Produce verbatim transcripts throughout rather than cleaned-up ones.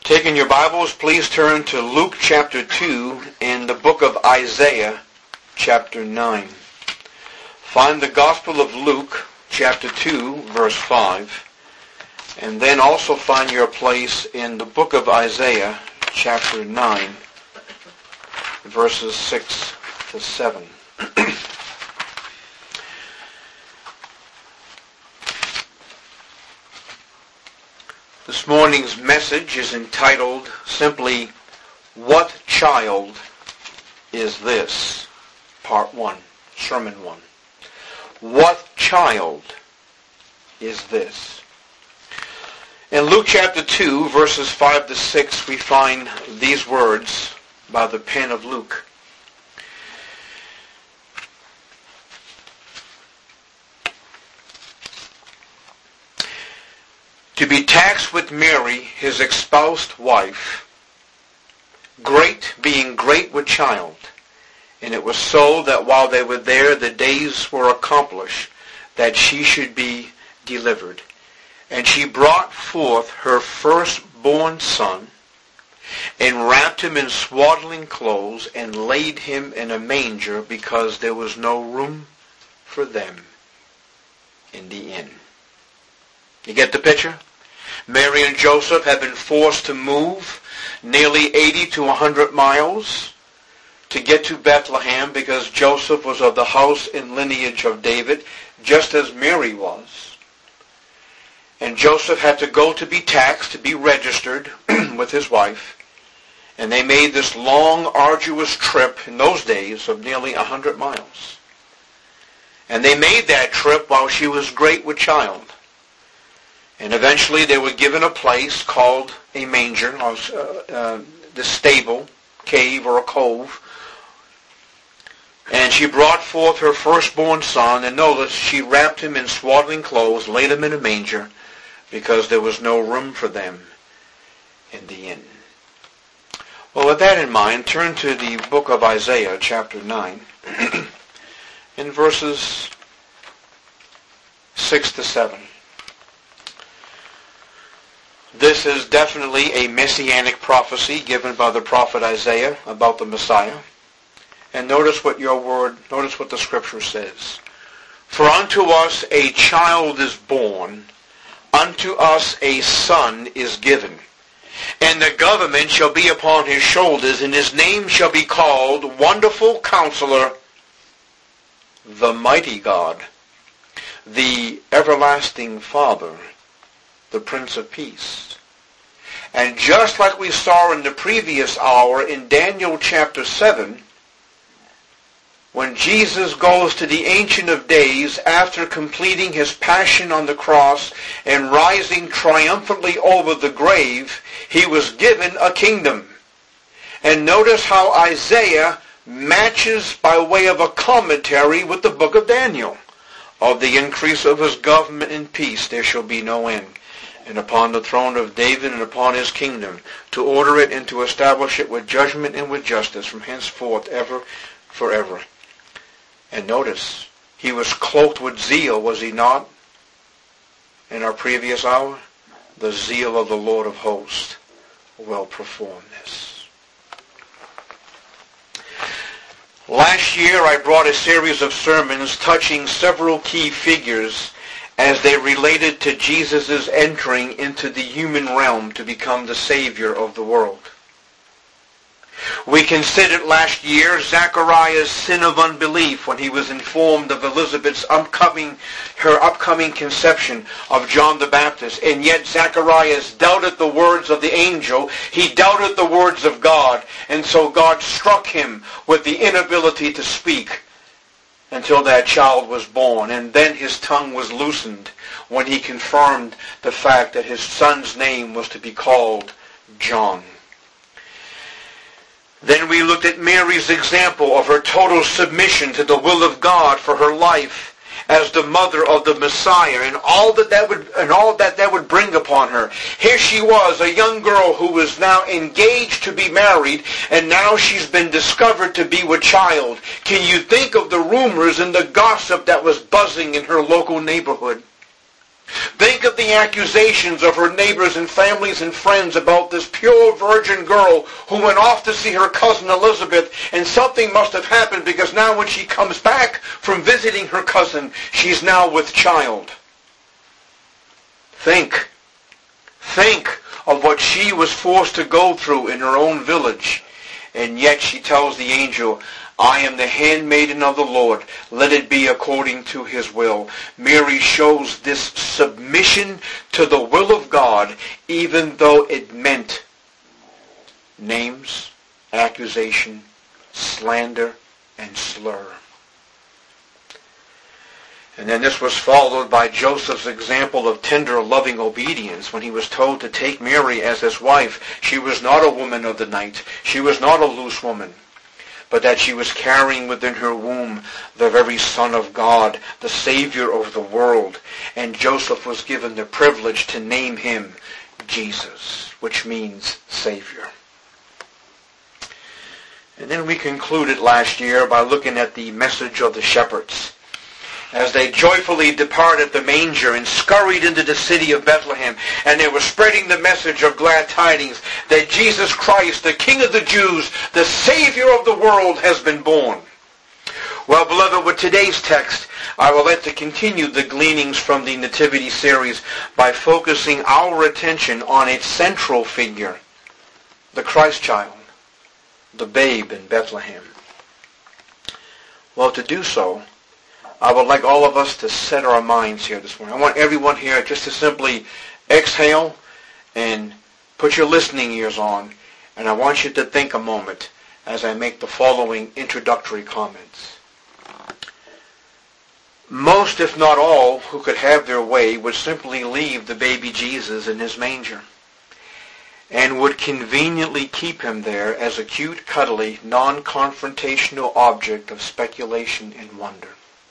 Taking your Bibles, please turn to Luke chapter two and the book of Isaiah chapter nine. Find the Gospel of Luke chapter two, verse five, and then also find your place in the book of Isaiah chapter nine, verses six to seven. This morning's message is entitled simply, What Child is This? Part one, Sermon one. What child is this? In Luke chapter two, verses five to six, we find these words by the pen of Luke. To be taxed with Mary, his espoused wife, great being great with child. And it was so that while they were there, the days were accomplished, that she should be delivered. And she brought forth her firstborn son, and wrapped him in swaddling clothes, and laid him in a manger, because there was no room for them in the inn. You get the picture? Mary and Joseph have been forced to move nearly eighty to one hundred miles to get to Bethlehem, because Joseph was of the house and lineage of David, just as Mary was. And Joseph had to go to be taxed, to be registered with his wife. And they made this long, arduous trip in those days of nearly one hundred miles. And they made that trip while she was great with child. And eventually they were given a place called a manger, or uh, uh, the stable, cave, or a cove. And she brought forth her firstborn son, and notice she wrapped him in swaddling clothes, laid him in a manger, because there was no room for them in the inn. Well, with that in mind, turn to the book of Isaiah, chapter nine, in verses six to seven. This is definitely a messianic prophecy given by the prophet Isaiah about the Messiah. And notice what your word, notice what the scripture says. For unto us a child is born, unto us a son is given, and the government shall be upon his shoulders, and his name shall be called Wonderful Counselor, the Mighty God, the Everlasting Father, the Prince of Peace. And just like we saw in the previous hour in Daniel chapter seven, when Jesus goes to the Ancient of Days after completing his passion on the cross and rising triumphantly over the grave, he was given a kingdom. And notice how Isaiah matches by way of a commentary with the book of Daniel. Of the increase of his government and peace there shall be no end, and upon the throne of David and upon his kingdom, to order it and to establish it with judgment and with justice from henceforth ever forever. And notice, he was cloaked with zeal, was he not? In our previous hour, the zeal of the Lord of hosts will perform this. Last year I brought a series of sermons touching several key figures as they related to Jesus' entering into the human realm to become the Savior of the world. We considered last year Zechariah's sin of unbelief when he was informed of Elizabeth's upcoming, her upcoming conception of John the Baptist. And yet Zacharias doubted the words of the angel. He doubted the words of God. And so God struck him with the inability to speak until that child was born. And then his tongue was loosened when he confirmed the fact that his son's name was to be called John. Then we looked at Mary's example of her total submission to the will of God for her life as the mother of the Messiah, and all that that would and all that that would bring upon her. Here she was, a young girl who was now engaged to be married, and now she's been discovered to be with child. Can you think of the rumors and the gossip that was buzzing in her local neighborhood? Think of the accusations of her neighbors and families and friends about this pure virgin girl who went off to see her cousin Elizabeth, and something must have happened because now when she comes back from visiting her cousin, she's now with child. Think. Think of what she was forced to go through in her own village. And yet she tells the angel, I am the handmaiden of the Lord. Let it be according to his will. Mary shows this submission to the will of God, even though it meant names, accusation, slander, and slur. And then this was followed by Joseph's example of tender, loving obedience when he was told to take Mary as his wife. She was not a woman of the night. She was not a loose woman, but that she was carrying within her womb the very Son of God, the Savior of the world. And Joseph was given the privilege to name him Jesus, which means Savior. And then we concluded last year by looking at the message of the shepherds as they joyfully departed the manger and scurried into the city of Bethlehem, and they were spreading the message of glad tidings that Jesus Christ, the King of the Jews, the Savior of the world, has been born. Well, beloved, with today's text, I would like to continue the gleanings from the Nativity series by focusing our attention on its central figure, the Christ child, the babe in Bethlehem. Well, to do so, I would like all of us to set our minds here this morning. I want everyone here just to simply exhale and put your listening ears on, and I want you to think a moment as I make the following introductory comments. Most, if not all, who could have their way would simply leave the baby Jesus in his manger and would conveniently keep him there as a cute, cuddly, non-confrontational object of speculation and wonder.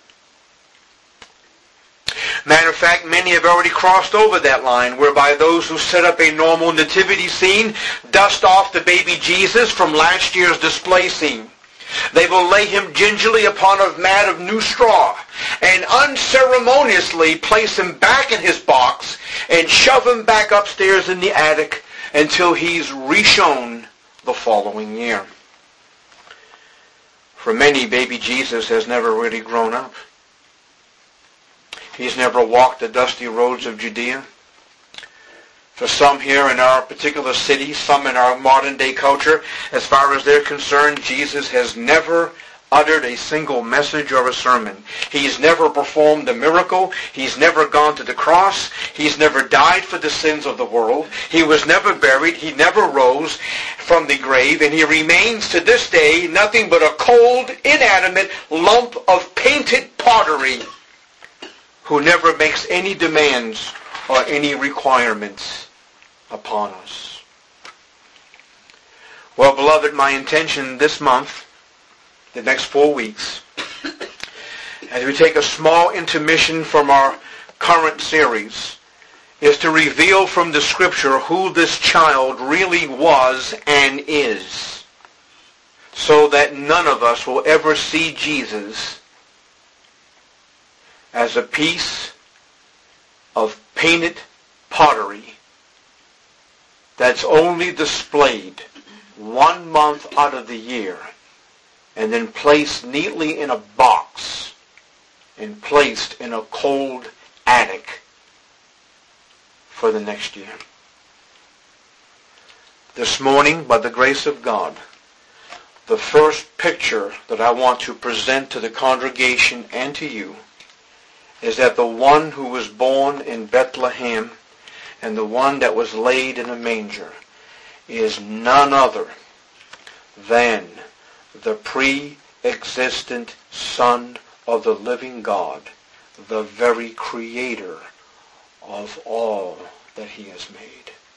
Matter of fact, many have already crossed over that line whereby those who set up a normal nativity scene dust off the baby Jesus from last year's display scene. They will lay him gingerly upon a mat of new straw and unceremoniously place him back in his box and shove him back upstairs in the attic until he's reshown the following year. For many, baby Jesus has never really grown up. He's never walked the dusty roads of Judea. For some here in our particular city, some in our modern day culture, as far as they're concerned, Jesus has never uttered a single message or a sermon. He's never performed a miracle. He's never gone to the cross. He's never died for the sins of the world. He was never buried. He never rose from the grave. And he remains to this day nothing but a cold, inanimate lump of painted pottery who never makes any demands or any requirements upon us. Well, beloved, my intention this month, the next four weeks, as we take a small intermission from our current series, is to reveal from the Scripture who this child really was and is, so that none of us will ever see Jesus as a piece of painted pottery that's only displayed one month out of the year and then placed neatly in a box and placed in a cold attic for the next year. This morning, by the grace of God, the first picture that I want to present to the congregation and to you is that the one who was born in Bethlehem and the one that was laid in a manger is none other than the pre-existent Son of the living God, the very creator of all that he has made.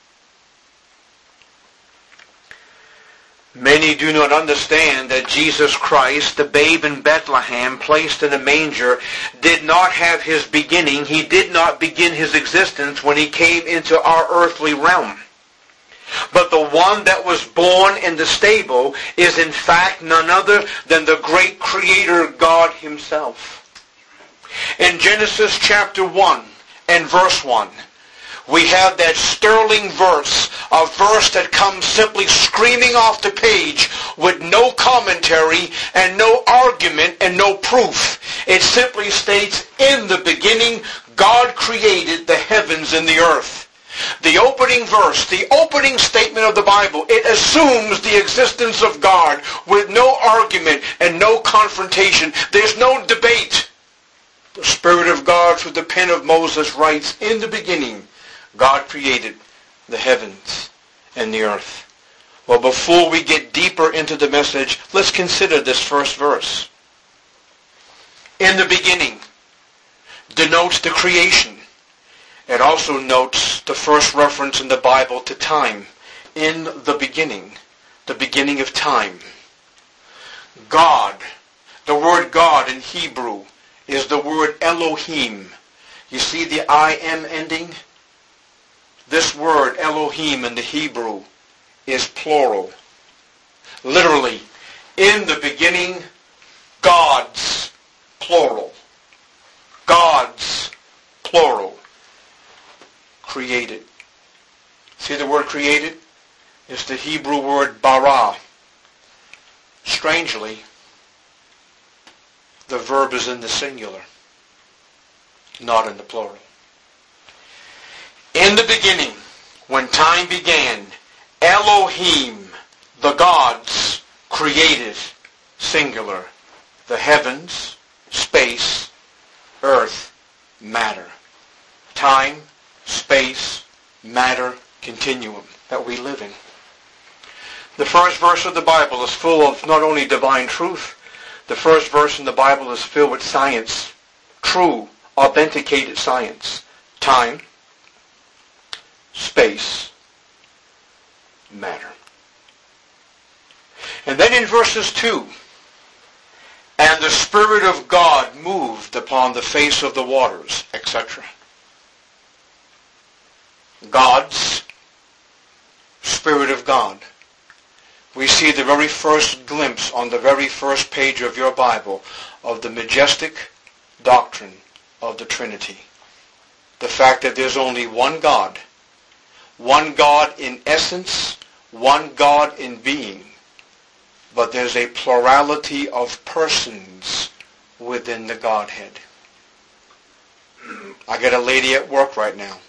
Many do not understand that Jesus Christ, the babe in Bethlehem, placed in a manger, did not have his beginning. He did not begin his existence when he came into our earthly realm. But the one that was born in the stable is in fact none other than the great Creator God himself. In Genesis chapter one and verse one. We have that sterling verse, a verse that comes simply screaming off the page with no commentary and no argument and no proof. It simply states, in the beginning, God created the heavens and the earth. The opening verse, the opening statement of the Bible, it assumes the existence of God with no argument and no confrontation. There's no debate. The Spirit of God, through the pen of Moses, writes, in the beginning, God created the heavens and the earth. Well, before we get deeper into the message, let's consider this first verse. In the beginning denotes the creation. It also notes the first reference in the Bible to time. In the beginning, the beginning of time. God, the word God in Hebrew is the word Elohim. You see the I M ending? This word Elohim in the Hebrew is plural. Literally, in the beginning, gods, plural. Gods, plural. Created. See the word created? It's the Hebrew word bara. Strangely, the verb is in the singular, not in the plural. In the beginning, when time began, Elohim, the gods, created, singular, the heavens, space, earth, matter. Time, space, matter, continuum that we live in. The first verse of the Bible is full of not only divine truth, the first verse in the Bible is filled with science, true, authenticated science. Time, space, matter. And then in verses two, and the Spirit of God moved upon the face of the waters, et cetera. God's Spirit of God. We see the very first glimpse on the very first page of your Bible of the majestic doctrine of the Trinity. The fact that there's only one God. One God in essence, one God in being. But there's a plurality of persons within the Godhead. I got a lady at work right now.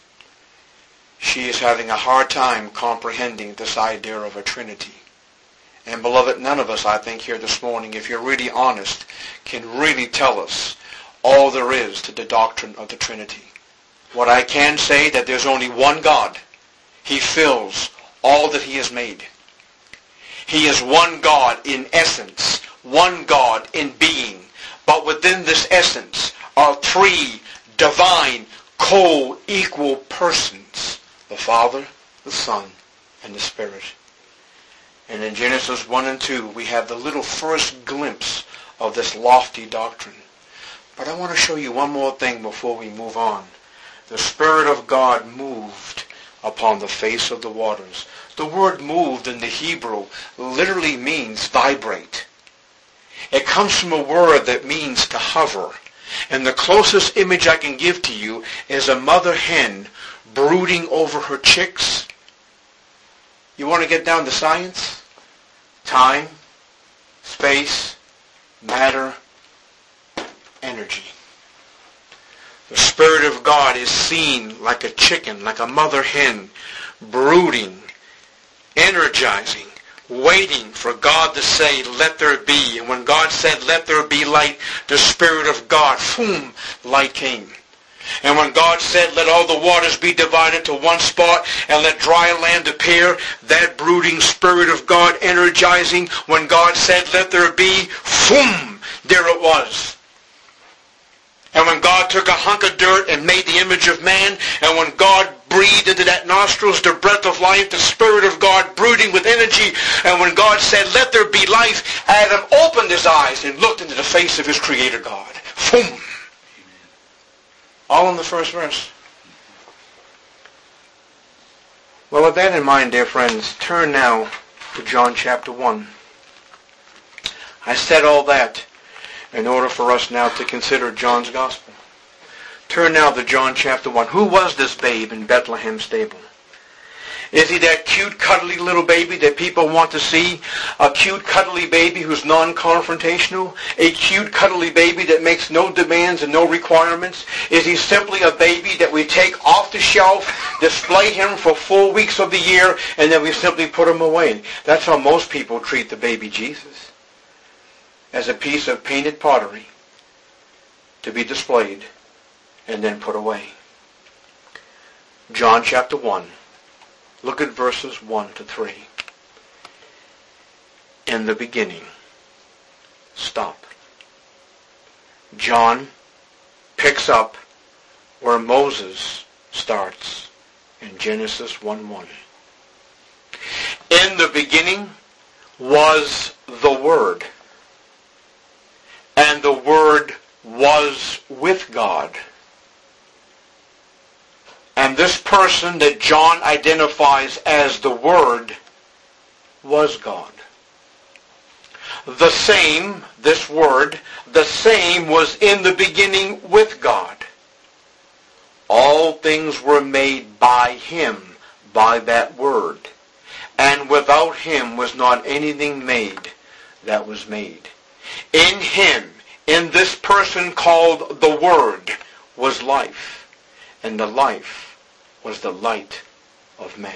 She is having a hard time comprehending this idea of a Trinity. And beloved, none of us, I think, here this morning, if you're really honest, can really tell us all there is to the doctrine of the Trinity. What I can say, that there's only one God. He fills all that He has made. He is one God in essence, one God in being. But within this essence are three divine, co-equal persons. The Father, the Son, and the Spirit. And in Genesis one and two, we have the little first glimpse of this lofty doctrine. But I want to show you one more thing before we move on. The Spirit of God moved upon the face of the waters. The word moved in the Hebrew literally means vibrate. It comes from a word that means to hover. And the closest image I can give to you is a mother hen brooding over her chicks. You want to get down to science? Time, space, matter, energy. The Spirit of God is seen like a chicken, like a mother hen, brooding, energizing, waiting for God to say, let there be. And when God said, let there be light, the Spirit of God, boom, light came. And when God said, let all the waters be divided to one spot and let dry land appear, that brooding Spirit of God energizing, when God said, let there be, boom, there it was. And when God took a hunk of dirt and made the image of man, and when God breathed into that nostrils the breath of life, the Spirit of God brooding with energy, and when God said, let there be life, Adam opened his eyes and looked into the face of his Creator God. Boom. All in the first verse. Well, with that in mind, dear friends, turn now to John chapter one. I said all that in order for us now to consider John's Gospel. Turn now to John chapter one. Who was this babe in Bethlehem stable? Is he that cute, cuddly little baby that people want to see? A cute, cuddly baby who's non-confrontational? A cute, cuddly baby that makes no demands and no requirements? Is he simply a baby that we take off the shelf, display him for four weeks of the year, and then we simply put him away? That's how most people treat the baby Jesus. As a piece of painted pottery to be displayed and then put away. John chapter one. Look at verses one to three. In the beginning. Stop. John picks up where Moses starts in Genesis one one. In the beginning was the Word, and the Word was with God. And this person that John identifies as the Word was God. The same, this Word, the same was in the beginning with God. All things were made by Him, by that Word. And without Him was not anything made that was made. In Him, in this person called the Word, was life. And the life was the light of men.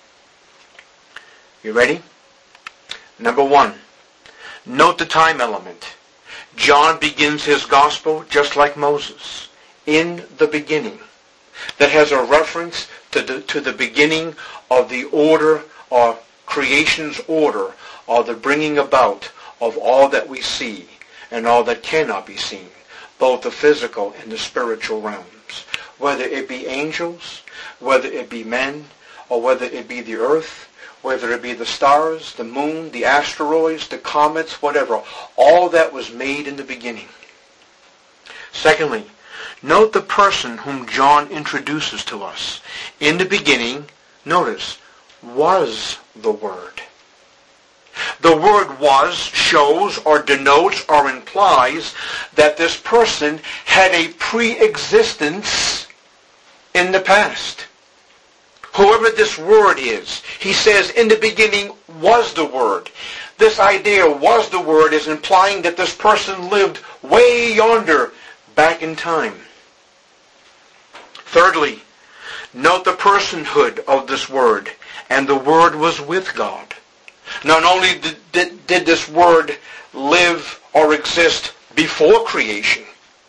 You ready? Number one, note the time element. John begins his gospel just like Moses, in the beginning. That has a reference to the, to the beginning of the order, or creation's order, or the bringing about of all that we see and all that cannot be seen, both the physical and the spiritual realms. Whether it be angels, whether it be men, or whether it be the earth, whether it be the stars, the moon, the asteroids, the comets, whatever. All that was made in the beginning. Secondly, note the person whom John introduces to us. In the beginning, notice, was the Word. The word was shows or denotes or implies that this person had a pre-existence in the past. Whoever this Word is, he says, in the beginning was the Word. This idea, was the Word, is implying that this person lived way yonder, back in time. Thirdly, note the personhood of this Word. And the Word was with God. Not only did, did, did this Word live or exist before creation,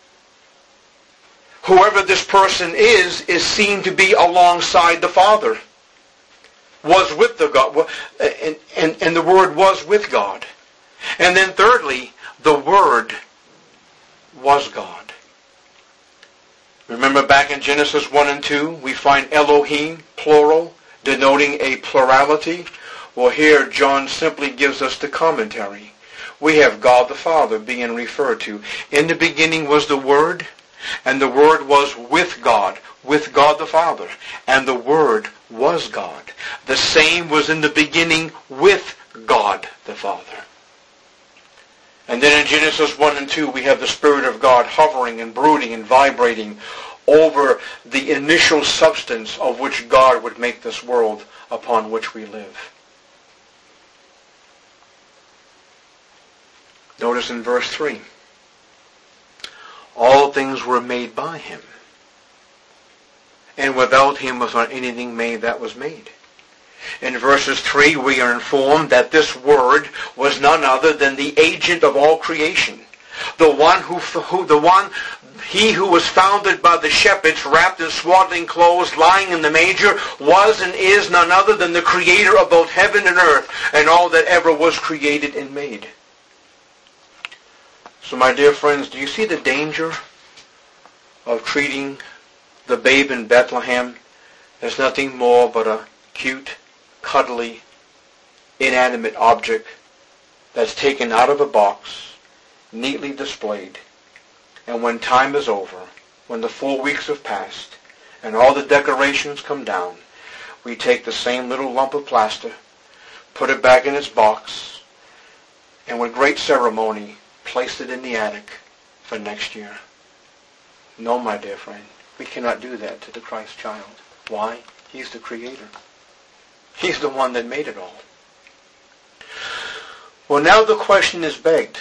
whoever this person is, is seen to be alongside the Father. Was with the God, and, and, and the Word was with God. And then thirdly, the Word was God. Remember back in Genesis one and two, we find Elohim, plural, denoting a plurality. Well, here John simply gives us the commentary. We have God the Father being referred to. In the beginning was the Word, and the Word was with God, with God the Father, and the Word was God. The same was in the beginning with God the Father. And then in Genesis one and two, we have the Spirit of God hovering and brooding and vibrating over the initial substance of which God would make this world upon which we live. Notice in verse three, all things were made by Him, and without Him was not anything made that was made. In verses three, we are informed that this Word was none other than the agent of all creation. The one who, who the one, he who was founded by the shepherds, wrapped in swaddling clothes, lying in the manger, was and is none other than the Creator of both heaven and earth, and all that ever was created and made. So my dear friends, do you see the danger of treating the babe in Bethlehem as nothing more but a cute, cuddly, inanimate object that's taken out of a box, neatly displayed, and when time is over, when the four weeks have passed, and all the decorations come down, we take the same little lump of plaster, put it back in its box, and with great ceremony, placed it in the attic for next year. No, my dear friend. We cannot do that to the Christ child. Why? He's the Creator. He's the one that made it all. Well, now the question is begged.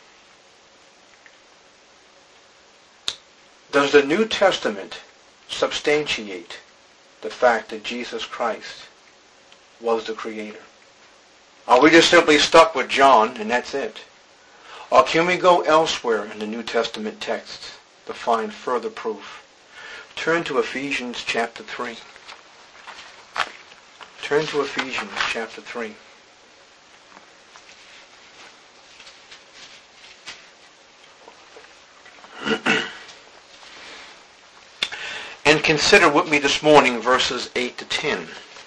Does the New Testament substantiate the fact that Jesus Christ was the Creator? Are we just simply stuck with John and that's it? Or can we go elsewhere in the New Testament texts to find further proof? Turn to Ephesians chapter three. Turn to Ephesians chapter three. And consider with me this morning verses eight to ten.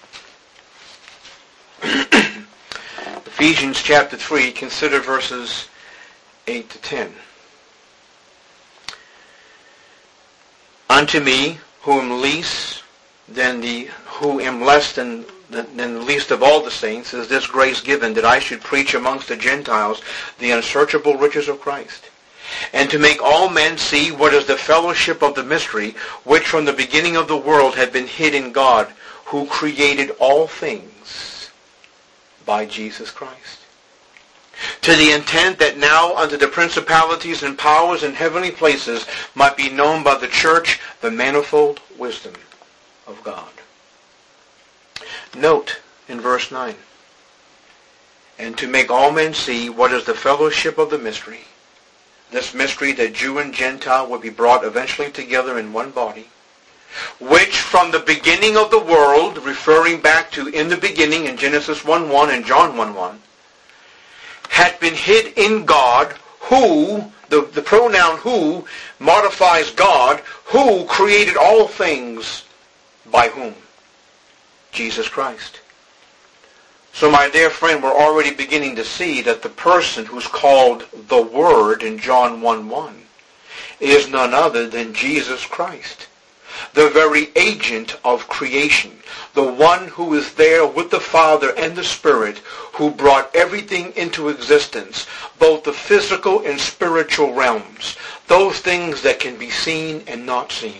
Ephesians chapter three, consider verses eight to ten. Unto me, who am least than the who am less than, than than the least of all the saints, is this grace given, that I should preach amongst the Gentiles the unsearchable riches of Christ, and to make all men see what is the fellowship of the mystery, which from the beginning of the world had been hid in God, who created all things by Jesus Christ, to the intent that now unto the principalities and powers in heavenly places might be known by the church the manifold wisdom of God. Note in verse nine, and to make all men see what is the fellowship of the mystery, this mystery that Jew and Gentile would be brought eventually together in one body, which from the beginning of the world, referring back to in the beginning in Genesis one one and John one one, had been hid in God, who, the, the pronoun who modifies God, who created all things by whom? Jesus Christ. So my dear friend, we're already beginning to see that the person who's called the Word in John one one is none other than Jesus Christ, the very agent of creation, the one who is there with the Father and the Spirit, who brought everything into existence, both the physical and spiritual realms, those things that can be seen and not seen.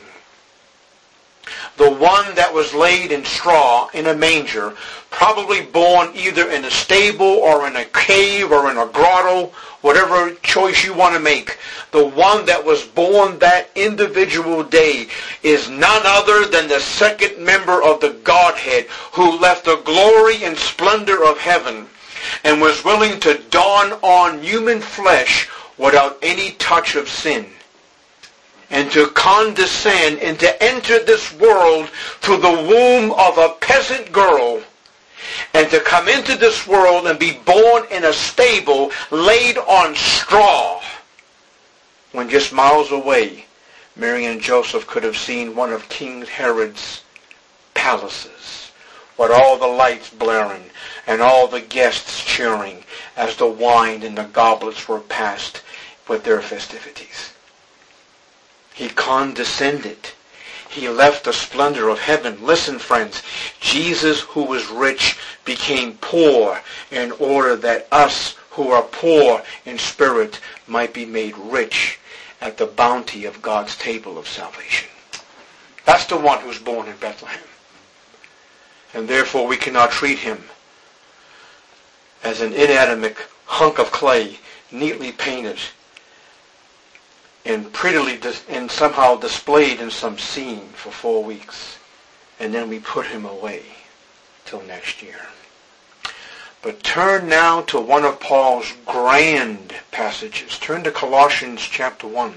The one that was laid in straw in a manger, probably born either in a stable or in a cave or in a grotto, whatever choice you want to make, the one that was born that individual day is none other than the second member of the Godhead, who left the glory and splendor of heaven and was willing to don on human flesh without any touch of sin, and to condescend and to enter this world through the womb of a peasant girl, and to come into this world and be born in a stable laid on straw, when just miles away Mary and Joseph could have seen one of King Herod's palaces, with all the lights blaring and all the guests cheering as the wine and the goblets were passed with their festivities. He condescended. He left the splendor of heaven. Listen, friends, Jesus, who was rich, became poor in order that us who are poor in spirit might be made rich at the bounty of God's table of salvation. That's the one who's born in Bethlehem. And therefore we cannot treat him as an inanimate hunk of clay, neatly painted and prettily dis- and somehow displayed in some scene for four weeks. And then we put him away till next year. But turn now to one of Paul's grand passages. Turn to Colossians chapter one.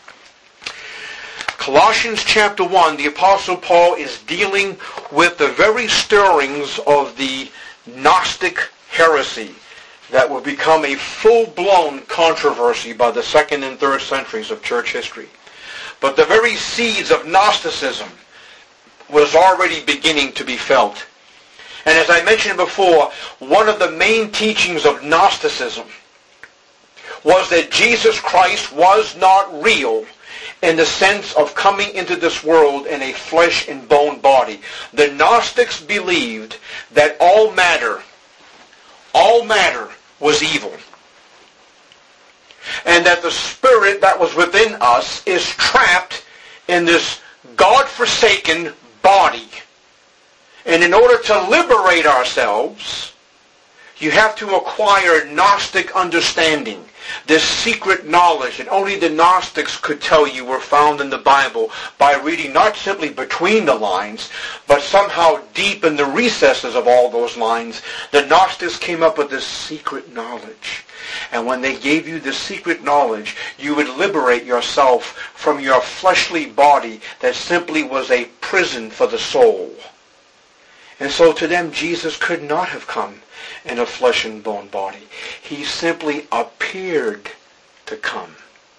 Colossians chapter one, the Apostle Paul is dealing with the very stirrings of the Gnostic heresy that will become a full-blown controversy by the second and third centuries of church history. But the very seeds of Gnosticism was already beginning to be felt. And as I mentioned before, one of the main teachings of Gnosticism was that Jesus Christ was not real in the sense of coming into this world in a flesh and bone body. The Gnostics believed that all matter, all matter was evil, and that the spirit that was within us is trapped in this God-forsaken body. And in order to liberate ourselves, you have to acquire Gnostic understanding, this secret knowledge that only the Gnostics could tell you were found in the Bible by reading not simply between the lines, but somehow deep in the recesses of all those lines. The Gnostics came up with this secret knowledge. And when they gave you the secret knowledge, you would liberate yourself from your fleshly body that simply was a prison for the soul. And so to them, Jesus could not have come in a flesh and bone body. He simply appeared to come.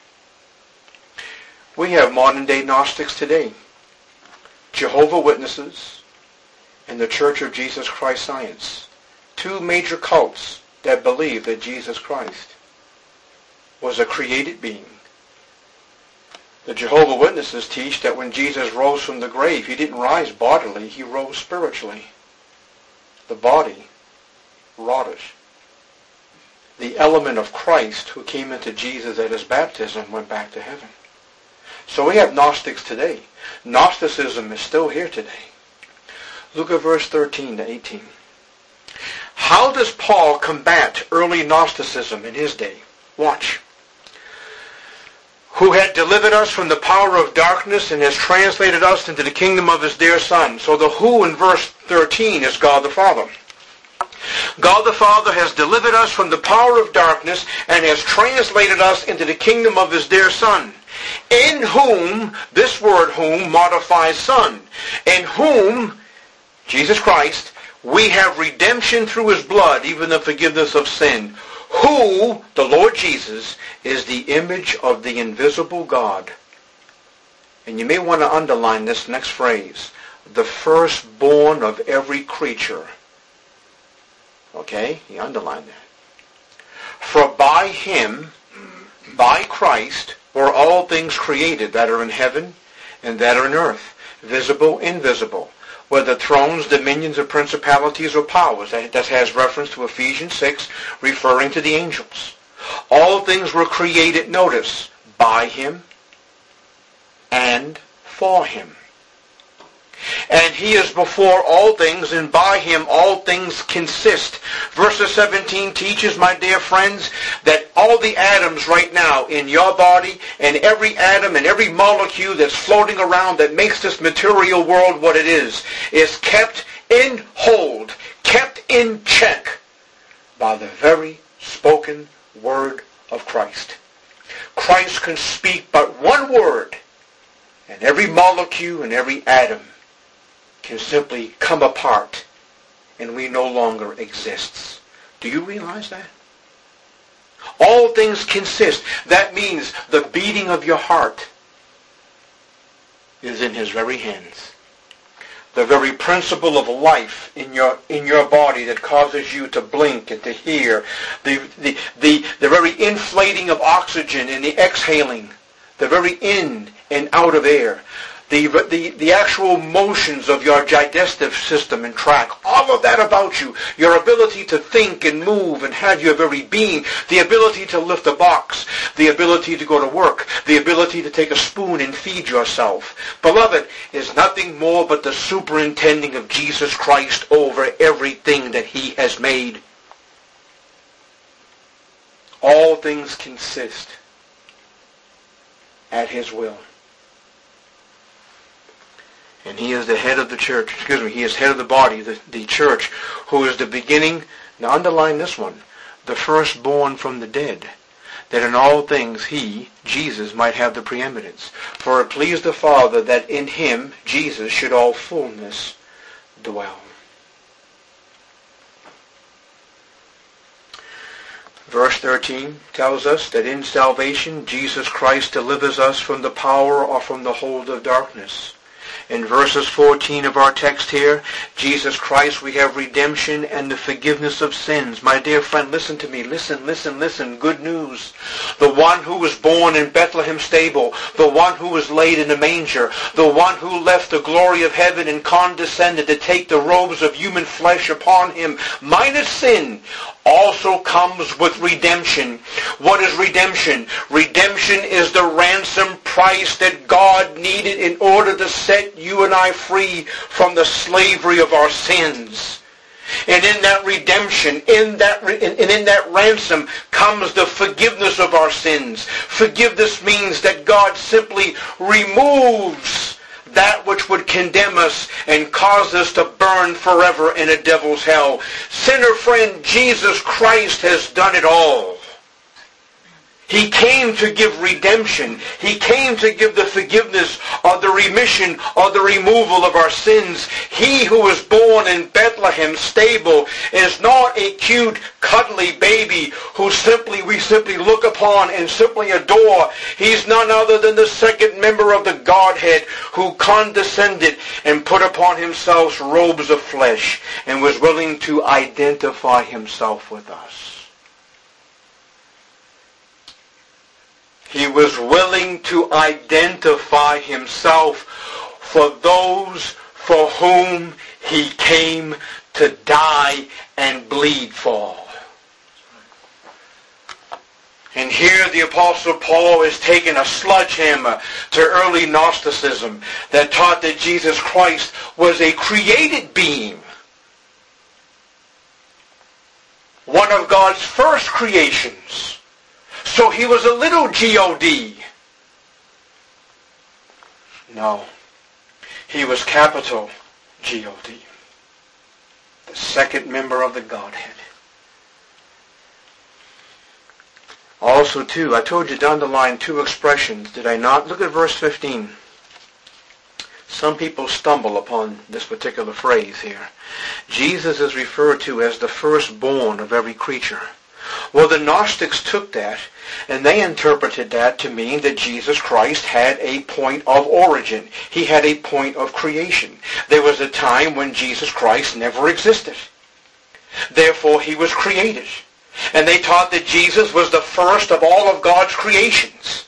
We have modern day Gnostics today, Jehovah's Witnesses, and the Church of Jesus Christ Science, two major cults that believe that Jesus Christ was a created being. The Jehovah's Witnesses teach that when Jesus rose from the grave, he didn't rise bodily, he rose spiritually. The body rotted. The element of Christ who came into Jesus at his baptism went back to heaven. So we have Gnostics today. Gnosticism is still here today. Look at verse thirteen to eighteen. How does Paul combat early Gnosticism in his day? Watch. Who had delivered us from the power of darkness and has translated us into the kingdom of his dear Son. So the who in verse thirteen is God the Father. God the Father has delivered us from the power of darkness and has translated us into the kingdom of his dear Son, in whom, this word whom modifies Son, in whom, Jesus Christ, we have redemption through his blood, even the forgiveness of sin, who, the Lord Jesus, is the image of the invisible God. And you may want to underline this next phrase, the firstborn of every creature. Okay, he underlined that. For by him, by Christ, were all things created that are in heaven and that are in earth, visible, invisible, whether thrones, dominions, or principalities or powers. That, that has reference to Ephesians six, referring to the angels. All things were created, notice, by him and for him. And he is before all things, and by him all things consist. Verse seventeen teaches, my dear friends, that all the atoms right now in your body, and every atom and every molecule that's floating around that makes this material world what it is, is kept in hold, kept in check by the very spoken word of Christ. Christ can speak but one word, and every molecule and every atom can simply come apart, and we no longer exist. Do you realize that? All things consist. That means the beating of your heart is in his very hands. The very principle of life in your in your body that causes you to blink and to hear, the the the, the very inflating of oxygen and the exhaling, the very in and out of air, the the the actual motions of your digestive system and tract, all of that about you, your ability to think and move and have your very being, the ability to lift a box, the ability to go to work, the ability to take a spoon and feed yourself, beloved, is nothing more but the superintending of Jesus Christ over everything that he has made. All things consist at his will. And he is the head of the church, excuse me, he is head of the body, the, the church, who is the beginning, now underline this one, the firstborn from the dead, that in all things he, Jesus, might have the preeminence. For it pleased the Father that in him, Jesus, should all fullness dwell. Verse thirteen tells us that in salvation, Jesus Christ delivers us from the power or from the hold of darkness. In verses fourteen of our text here, Jesus Christ, we have redemption and the forgiveness of sins. My dear friend, listen to me. Listen, listen, listen. Good news. The one who was born in Bethlehem stable, the one who was laid in a manger, the one who left the glory of heaven and condescended to take the robes of human flesh upon him, minus sin, also comes with redemption. What is redemption? Redemption is the ransom price that God needed in order to set you and I free from the slavery of our sins. And in that redemption, in that and in that ransom comes the forgiveness of our sins. Forgiveness means that God simply removes that which would condemn us and cause us to burn forever in a devil's hell. Sinner friend, Jesus Christ has done it all. He came to give redemption. He came to give the forgiveness or the remission or the removal of our sins. He who was born in Bethlehem stable is not a cute, cuddly baby who simply we simply look upon and simply adore. He's none other than the second member of the Godhead who condescended and put upon himself robes of flesh and was willing to identify himself with us. He was willing to identify himself for those for whom he came to die and bleed for. And here the Apostle Paul is taking a sledgehammer to early Gnosticism that taught that Jesus Christ was a created being. One of God's first creations. So he was a little G O D. No. He was capital G O D. The second member of the Godhead. Also, too, I told you to underline two expressions, did I not? Look at verse fifteen. Some people stumble upon this particular phrase here. Jesus is referred to as the firstborn of every creature. Well, the Gnostics took that, and they interpreted that to mean that Jesus Christ had a point of origin. He had a point of creation. There was a time when Jesus Christ never existed. Therefore, he was created. And they taught that Jesus was the first of all of God's creations.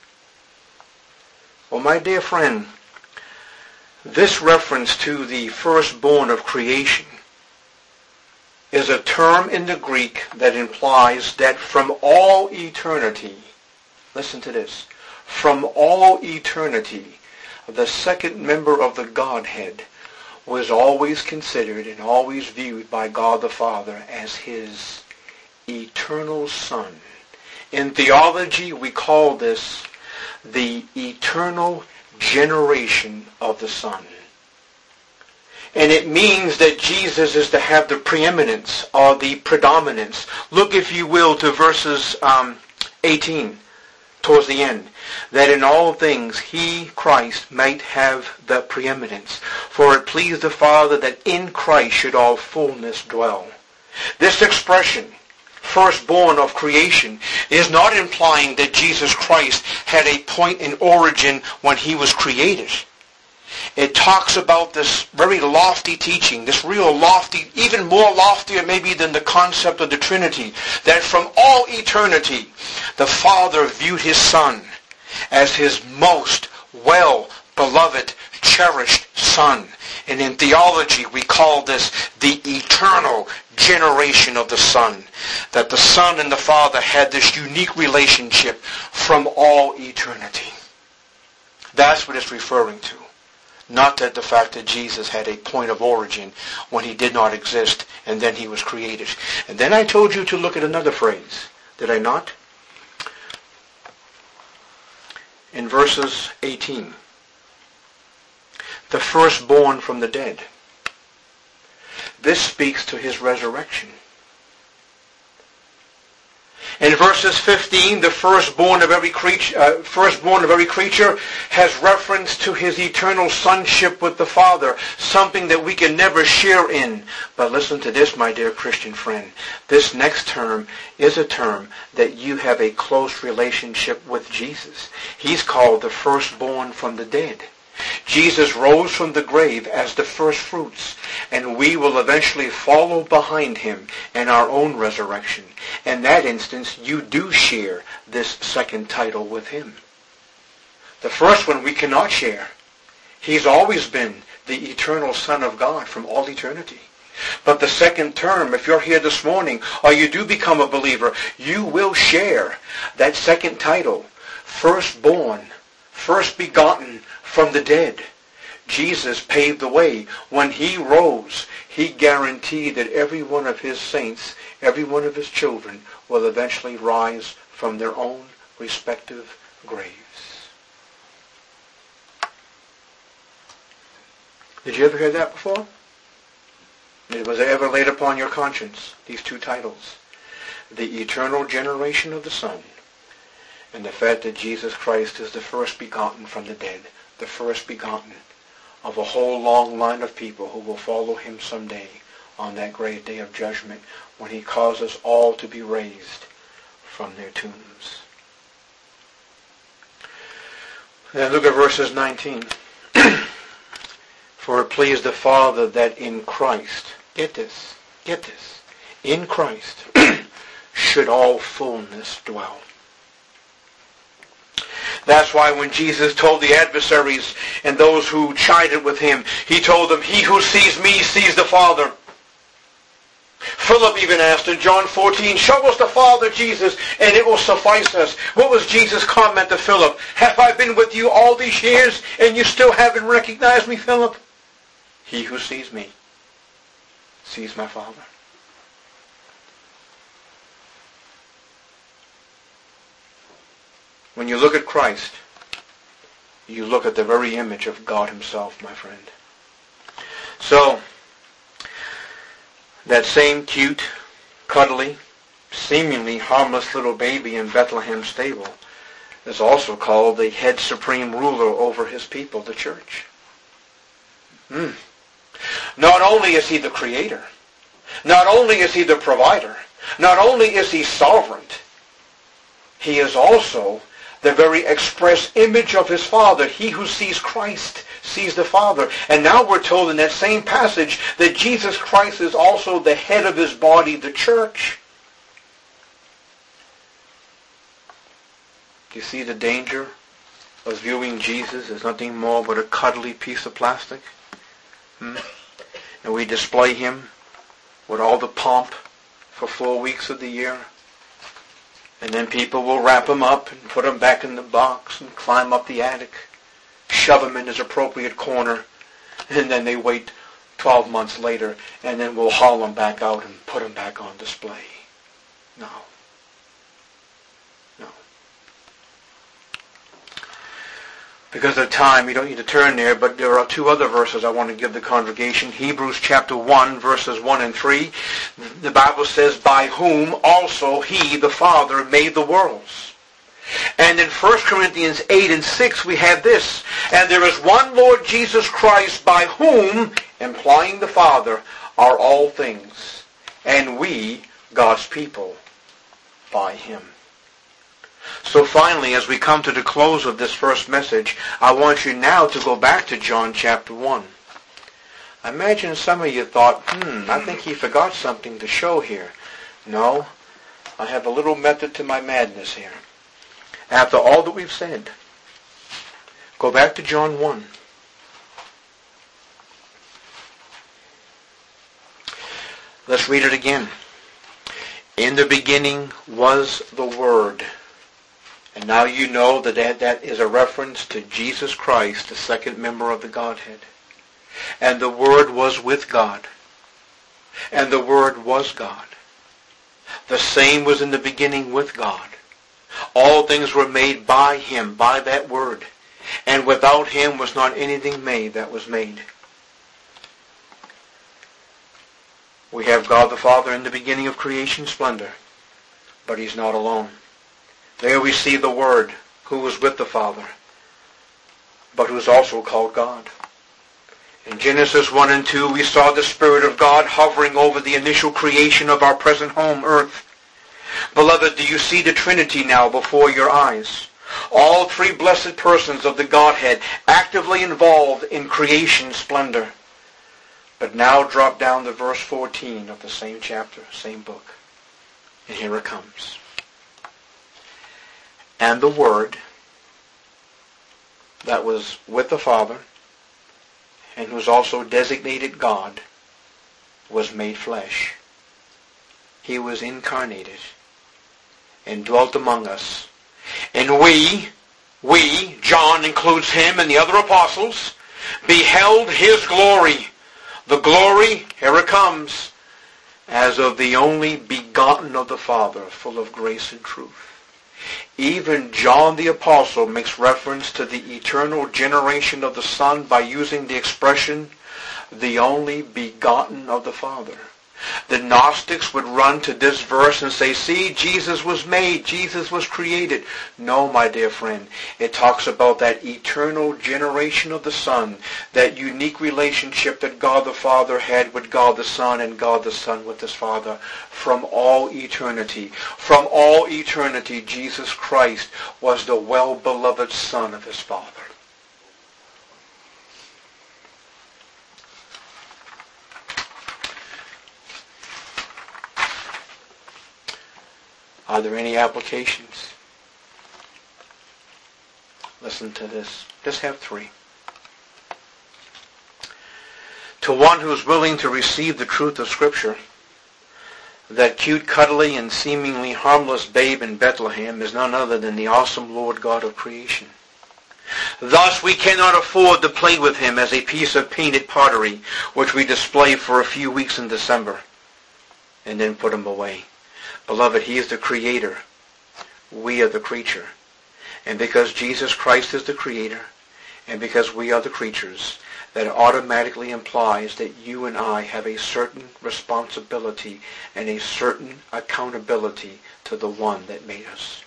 Well, my dear friend, this reference to the firstborn of creation is a term in the Greek that implies that from all eternity, listen to this, from all eternity, the second member of the Godhead was always considered and always viewed by God the Father as his eternal Son. In theology, we call this the eternal generation of the Son. And it means that Jesus is to have the preeminence or the predominance. Look, if you will, to verses um, eighteen, towards the end. That in all things he, Christ, might have the preeminence. For it pleased the Father that in Christ should all fullness dwell. This expression, firstborn of creation, is not implying that Jesus Christ had a point in origin when he was created. It talks about this very lofty teaching, this real lofty, even more loftier maybe than the concept of the Trinity, that from all eternity the Father viewed his Son as his most well-beloved, cherished Son. And in theology we call this the eternal generation of the Son. That the Son and the Father had this unique relationship from all eternity. That's what it's referring to. Not that the fact that Jesus had a point of origin when he did not exist and then he was created. And then I told you to look at another phrase. Did I not? In verses eighteen. The firstborn from the dead. This speaks to his resurrection. In verses fifteen, the firstborn of every creature, uh, firstborn of every creature has reference to his eternal sonship with the Father, something that we can never share in. But listen to this, my dear Christian friend. This next term is a term that you have a close relationship with Jesus. He's called the firstborn from the dead. Jesus rose from the grave as the first fruits, and we will eventually follow behind him in our own resurrection. In that instance, you do share this second title with him. The first one we cannot share. He's always been the eternal Son of God from all eternity. But the second term, if you're here this morning, or you do become a believer, you will share that second title, firstborn, first begotten from the dead. Jesus paved the way. When he rose, he guaranteed that every one of his saints, every one of his children, will eventually rise from their own respective graves. Did you ever hear that before? Was it ever laid upon your conscience, these two titles? The eternal generation of the Son, and the fact that Jesus Christ is the first begotten from the dead, the first begotten of a whole long line of people who will follow him someday on that great day of judgment when he causes all to be raised from their tombs. Then look at verses nineteen. For it pleased the Father that in Christ, get this, get this, in Christ should all fullness dwell. That's why when Jesus told the adversaries and those who chided with him, he told them, he who sees me sees the Father. Philip even asked in John fourteen, show us the Father, Jesus, and it will suffice us. What was Jesus' comment to Philip? Have I been with you all these years and you still haven't recognized me, Philip? He who sees me sees my Father. When you look at Christ, you look at the very image of God himself, my friend. So, that same cute, cuddly, seemingly harmless little baby in Bethlehem's stable is also called the head supreme ruler over his people, the church. Hmm. Not only is he the creator, not only is he the provider, not only is he sovereign, he is also the very express image of his Father. He who sees Christ sees the Father. And now we're told in that same passage that Jesus Christ is also the head of his body, the church. Do you see the danger of viewing Jesus as nothing more but a cuddly piece of plastic? Hmm? And we display him with all the pomp for four weeks of the year. And then people will wrap him up and put him back in the box and climb up the attic, shove him in his appropriate corner, and then they wait twelve months later, and then we'll haul him back out and put him back on display. No. No. Because of time, you don't need to turn there, but there are two other verses I want to give the congregation. Hebrews chapter one, verses one and three. The Bible says, by whom also he, the Father, made the worlds. And in First Corinthians eight and six, we have this, and there is one Lord Jesus Christ, by whom, implying the Father, are all things, and we, God's people, by him. So finally, as we come to the close of this first message, I want you now to go back to John chapter one. I imagine some of you thought, hmm, I think he forgot something to show here. No, I have a little method to my madness here. After all that we've said, go back to John one. Let's read it again. In the beginning was the Word. And now you know that, that that is a reference to Jesus Christ, the second member of the Godhead. And the Word was with God. And the Word was God. The same was in the beginning with God. All things were made by him, by that Word. And without him was not anything made that was made. We have God the Father in the beginning of creation splendor. But he's not alone. There we see the Word, who was with the Father, but who is also called God. In Genesis one and two, we saw the Spirit of God hovering over the initial creation of our present home, earth. Beloved, do you see the Trinity now before your eyes? All three blessed persons of the Godhead actively involved in creation splendor. But now drop down to verse fourteen of the same chapter, same book. And here it comes. And the Word that was with the Father, and who was also designated God, was made flesh. He was incarnated and dwelt among us. And we, we, John includes him and the other apostles, beheld his glory. The glory, here it comes, as of the only begotten of the Father, full of grace and truth. Even John the Apostle makes reference to the eternal generation of the Son by using the expression, the only begotten of the Father. The Gnostics would run to this verse and say, see, Jesus was made, Jesus was created. No, my dear friend, it talks about that eternal generation of the Son, that unique relationship that God the Father had with God the Son and God the Son with his Father from all eternity. From all eternity, Jesus Christ was the well-beloved Son of his Father. Are there any applications? Listen to this. Just have three. To one who is willing to receive the truth of Scripture, that cute, cuddly, and seemingly harmless babe in Bethlehem is none other than the awesome Lord God of creation. Thus we cannot afford to play with him as a piece of painted pottery, which we display for a few weeks in December, and then put him away. Beloved, he is the creator. We are the creature. And because Jesus Christ is the creator, and because we are the creatures, that automatically implies that you and I have a certain responsibility and a certain accountability to the one that made us.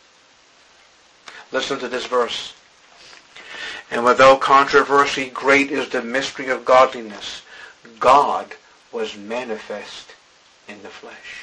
Listen to this verse. And without controversy, great is the mystery of godliness. God was manifest in the flesh.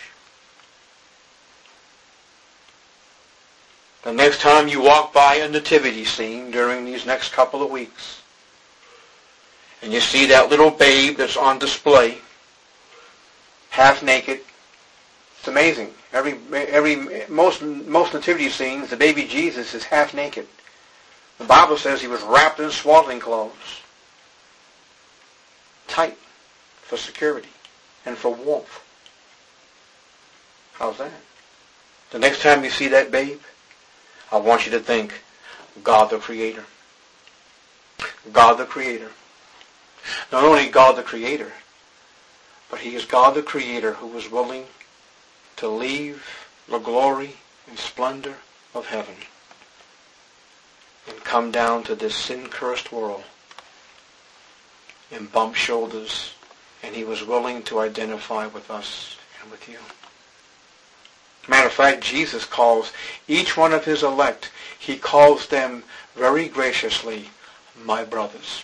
The next time you walk by a nativity scene during these next couple of weeks, and you see that little babe that's on display, half naked, it's amazing. Every every most most nativity scenes, the baby Jesus is half naked. The Bible says he was wrapped in swaddling clothes, tight for security and for warmth. How's that? The next time you see that babe, I want you to think, God the Creator. God the Creator. Not only God the Creator, but he is God the Creator who was willing to leave the glory and splendor of heaven and come down to this sin-cursed world and bump shoulders, and he was willing to identify with us and with you. Matter of fact, Jesus calls each one of his elect, he calls them very graciously, my brothers.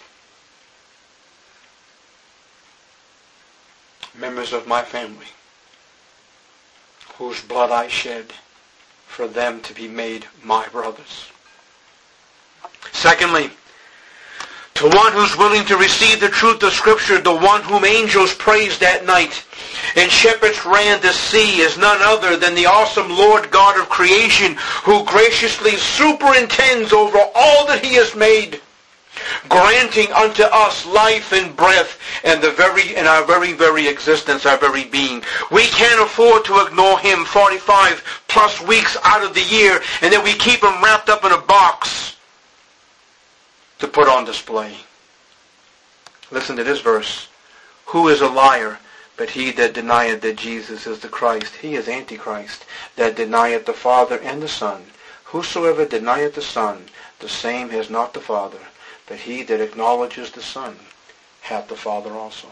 Members of my family, whose blood I shed for them to be made my brothers. Secondly, to one who's willing to receive the truth of Scripture, the one whom angels praised that night and shepherds ran to see, is none other than the awesome Lord God of creation, who graciously superintends over all that he has made, granting unto us life and breath and the very in our very, very existence, our very being. We can't afford to ignore him forty-five plus weeks out of the year, and then we keep him wrapped up in a box to put on display. Listen to this verse. Who is a liar but he that denieth that Jesus is the Christ? He is Antichrist, that denieth the Father and the Son. Whosoever denieth the Son, the same has not the Father. But he that acknowledges the Son hath the Father also.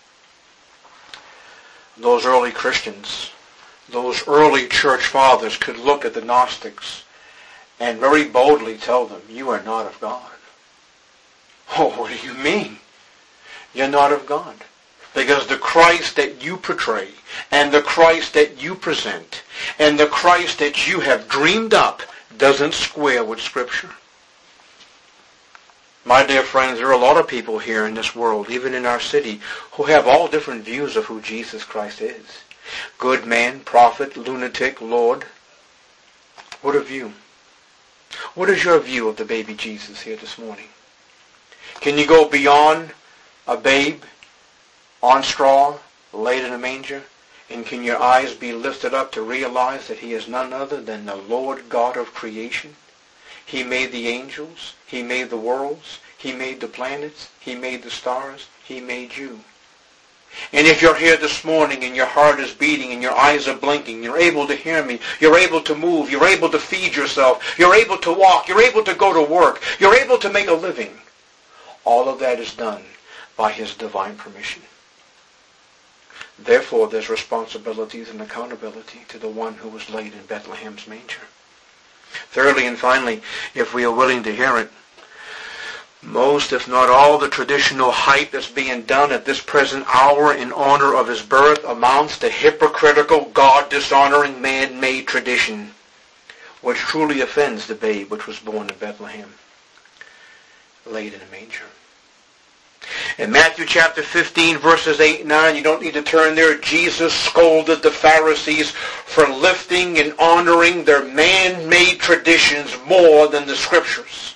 Those early Christians, those early church fathers could look at the Gnostics and very boldly tell them, you are not of God. Oh, what do you mean? You're not of God. Because the Christ that you portray, and the Christ that you present, and the Christ that you have dreamed up doesn't square with Scripture. My dear friends, there are a lot of people here in this world, even in our city, who have all different views of who Jesus Christ is. Good man, prophet, lunatic, Lord. What of you? What is your view of the baby Jesus here this morning? Can you go beyond a babe on straw laid in a manger? And can your eyes be lifted up to realize that he is none other than the Lord God of creation? He made the angels. He made the worlds. He made the planets. He made the stars. He made you. And if you're here this morning and your heart is beating and your eyes are blinking, you're able to hear me, you're able to move, you're able to feed yourself, you're able to walk, you're able to go to work, you're able to make a living, all of that is done by his divine permission. Therefore, there's responsibilities and accountability to the one who was laid in Bethlehem's manger. Thirdly and finally, if we are willing to hear it, most, if not all, the traditional hype that's being done at this present hour in honor of his birth amounts to hypocritical, God-dishonoring, man-made tradition, which truly offends the babe which was born in Bethlehem, laid in a manger. In Matthew chapter fifteen, verses eight and nine, you don't need to turn there, Jesus scolded the Pharisees for lifting and honoring their man-made traditions more than the Scriptures.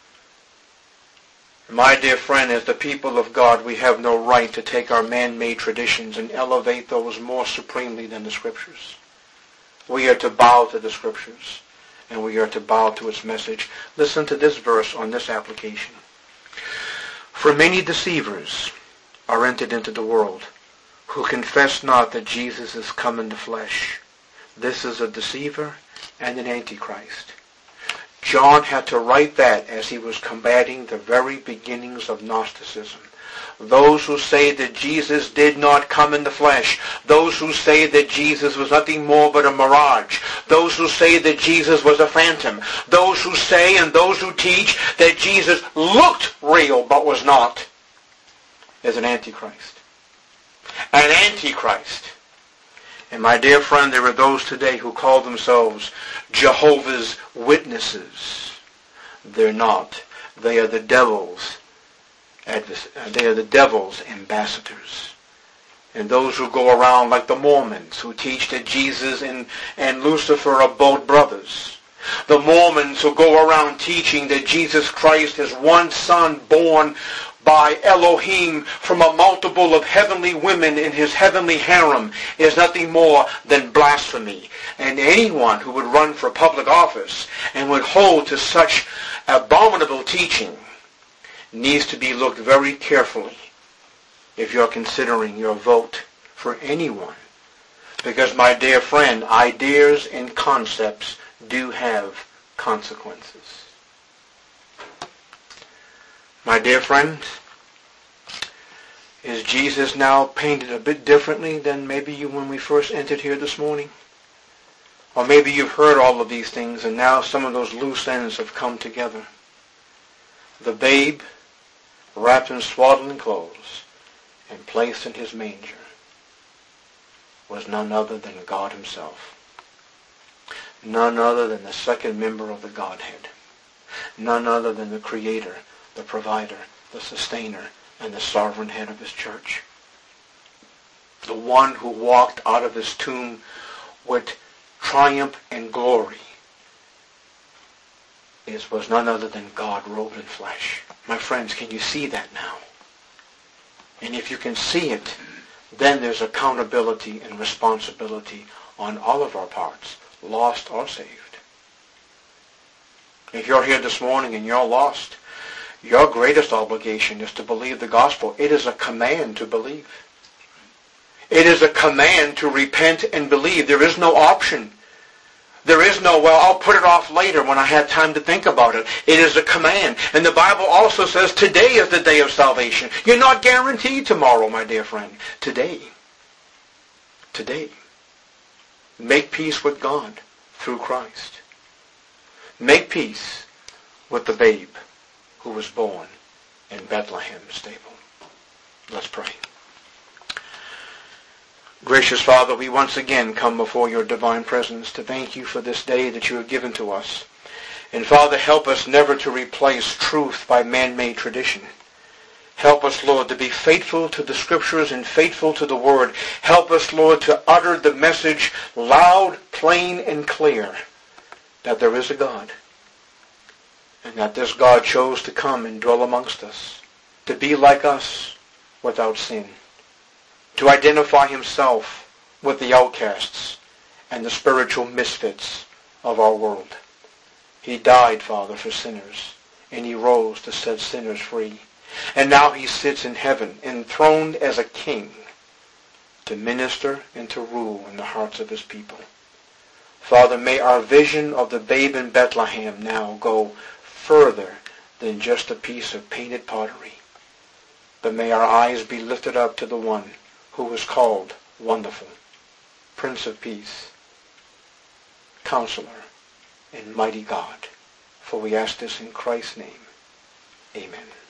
My dear friend, as the people of God, we have no right to take our man-made traditions and elevate those more supremely than the Scriptures. We are to bow to the Scriptures, and we are to bow to its message. Listen to this verse on this application. For many deceivers are entered into the world, who confess not that Jesus is come in the flesh. This is a deceiver and an antichrist. John had to write that as he was combating the very beginnings of Gnosticism. Those who say that Jesus did not come in the flesh. Those who say that Jesus was nothing more but a mirage. Those who say that Jesus was a phantom. Those who say and those who teach that Jesus looked real but was not, is an antichrist. An antichrist. And my dear friend, there are those today who call themselves Jehovah's Witnesses. They're not. They are the devil's They are the devil's ambassadors. And those who go around like the Mormons, who teach that Jesus and, and Lucifer are both brothers. The Mormons who go around teaching that Jesus Christ is one son born by Elohim from a multiple of heavenly women in his heavenly harem is nothing more than blasphemy. And anyone who would run for public office and would hold to such abominable teaching needs to be looked very carefully if you're considering your vote for anyone. Because, my dear friend, ideas and concepts do have consequences. My dear friend, is Jesus now painted a bit differently than maybe you when we first entered here this morning? Or maybe you've heard all of these things and now some of those loose ends have come together. The babe, wrapped in swaddling clothes and placed in his manger, was none other than God himself. None other than the second member of the Godhead. None other than the Creator, the Provider, the Sustainer, and the sovereign head of his church. The one who walked out of his tomb with triumph and glory is was none other than God robed in flesh. My friends, can you see that now? And if you can see it, then there's accountability and responsibility on all of our parts, lost or saved. If you're here this morning and you're lost, your greatest obligation is to believe the gospel. It is a command to believe. It is a command to repent and believe. There is no option. There is no, well, I'll put it off later when I have time to think about it. It is a command. And the Bible also says today is the day of salvation. You're not guaranteed tomorrow, my dear friend. Today. Today. Make peace with God through Christ. Make peace with the babe who was born in Bethlehem's stable. Let's pray. Gracious Father, we once again come before your divine presence to thank you for this day that you have given to us. And Father, help us never to replace truth by man-made tradition. Help us, Lord, to be faithful to the Scriptures and faithful to the Word. Help us, Lord, to utter the message loud, plain, and clear that there is a God. And that this God chose to come and dwell amongst us, to be like us without sin, to identify himself with the outcasts and the spiritual misfits of our world. He died, Father, for sinners, and he rose to set sinners free. And now he sits in heaven, enthroned as a king, to minister and to rule in the hearts of his people. Father, may our vision of the babe in Bethlehem now go further than just a piece of painted pottery. But may our eyes be lifted up to the one who is called Wonderful, Prince of Peace, Counselor, and Mighty God. For we ask this in Christ's name. Amen.